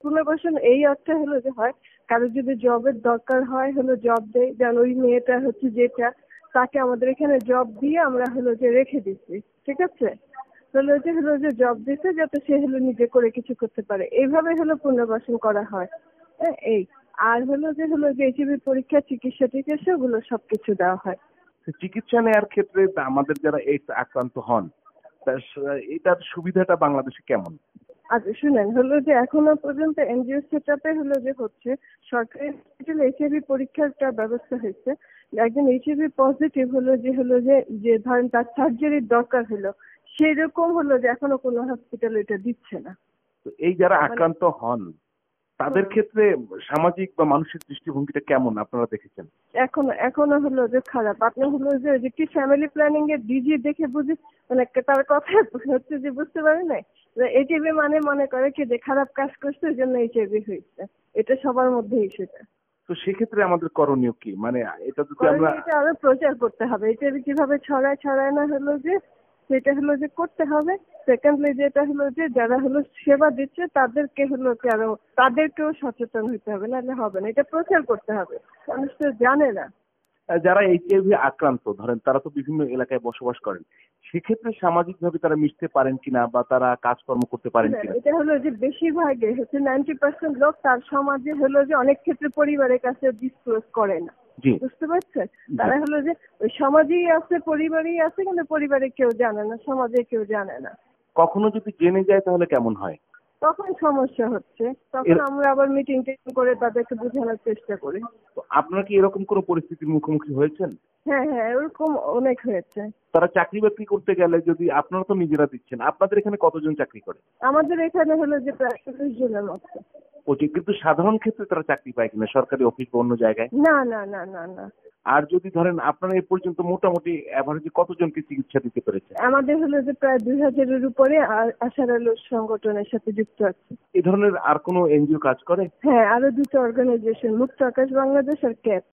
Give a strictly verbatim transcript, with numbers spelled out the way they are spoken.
পুনর্বাসন এই অর্থে হলো যে হয় কারো যদি জবের দরকার হয় হলো জব দেয়, যেন ওই মেয়েটা হচ্ছে যেটা তাকে আমাদের এখানে জব দিয়ে আমরা হলো যে রেখে দিচ্ছি, ঠিক আছে, হলো যে হলো যে জব দিতে যাতে সে হলো নিজে করে কিছু করতে পারে, এইভাবে হলো পুনর্বাসন করা হয়। হ্যাঁ, এই আর হলো যে হলো যে এইচআইভি পরীক্ষা, চিকিৎসা টিকিৎসা ওগুলো সবকিছু দেওয়া হয়। চিকিৎসা নেওয়ার ক্ষেত্রে আমাদের যারা এইডস আক্রান্ত হন তার স- এটার সুবিধাটা বাংলাদেশে কেমন? আচ্ছা শুনেন, হলো যে এখনো পর্যন্ত এনজিও সেটআপে হলো যে হচ্ছে সরকারি হসপিটালে এইচআইভি পরীক্ষার একটা ব্যবস্থা হয়েছে। একজন এইচআইভি পজিটিভ হলো যে হলো যে যে ধরেন তার সার্জারির দরকার হলো, সেই রকম হলো যে এখনো কোনো হসপিটাল এটা দিচ্ছে না। তো এই যারা মানে আক্রান্ত হন তাদের হুম, ক্ষেত্রে সামাজিক বা মানসিক দৃষ্টিভঙ্গিটা কেমন আপনারা দেখেছেন? এখনো এখনো হলো যে খারাপ। আপনি হলো যে ওই যে কি ফ্যামিলি প্ল্যানিং এর ডিজি দেখে বুঝি, মানে তার কথা হচ্ছে যে বুঝতে পারে না এইচআইভি মানে মনে করে কি যে খারাপ কাজ করছে ওই জন্য এইচআইভি হয়েছে, এটা সবার মধ্যেই সেটা। তো সেক্ষেত্রে আমাদের করণীয় কি? মানে এটা যদি আমরা করণীয় এটা আরো প্রচার করতে হবে, এইচআইভি কিভাবে ছড়ায় ছড়ায় না হলো যে সেটা হলো যে করতে হবে। সেকেন্ডলি যেটা হলো যে যারা হলো সেবা দিচ্ছে তাদেরকে হলো কি আরো তাদেরকেও সচেতন হতে হবে, নাহলে হবে না, এটা প্রচার করতে হবে, মানুষ তো জানে না। আহ, যারা এইচআইভি আক্রান্ত ধরেন তারা তো বিভিন্ন এলাকায় বসবাস করেন, সেক্ষেত্রে সামাজিকভাবে তারা মিশতে পারেন কিনা বা তারা কাজকর্ম করতে পারেন শুনেন, কিনা? এটা হলো যে বেশিরভাগই হচ্ছে নাইনটি পার্সেন্ট লোক তার সমাজে হলো যে অনেক ক্ষেত্রে পরিবারের কাছে ডিসক্লোজ করে না, জি বুঝতে পারছেন? জি। তারা হলো যে ওই সমাজেই আছে, পরিবারেই আছে, কিন্তু পরিবারে কেউ জানে না, সমাজে কেউ জানে না। কখনো যদি জেনে যায় তাহলে কেমন হয়? তখন সমস্যা হচ্ছে, তখন এর আমরা আবার মিটিং টিটিং করে তাদেরকে বোঝানোর চেষ্টা করি। তো আপনারা কি এরকম কোনো পরিস্থিতির মুখোমুখি হয়েছেন? হ্যাঁ হ্যাঁ, এরকম অনেক হয়েছে। তারা চাকরি বাকরি করতে গেলে যদি আপনারা তো নিজেরা দিচ্ছেন, আপনাদের এখানে কতজন চাকরি করে? আমাদের এখানে হলো যে প্রায় চল্লিশ জনের মতো। ওটি কিন্তু সাধারণ ক্ষেত্রে তারা চাকরি পায় কিনা সরকারি অফিস বা অন্য জায়গায়? না না না না না, আর যদি ধরেন আপনারা এ পর্যন্ত মোটামুটি অ্যাভারেজে কতজনকে চিকিৎসা দিতে পেরেছেন? আমাদের হলো যে প্রায় দুই হাজারের উপরে আর আশার আলো সংগঠনের সাথে যুক্ত আছে। এই ধরনের আর কোনো এনজিও কাজ করে? হ্যাঁ, আরো দুটো অর্গানাইজেশন, মুক্ত আকাশ বাংলাদেশ আর ক্যাপ।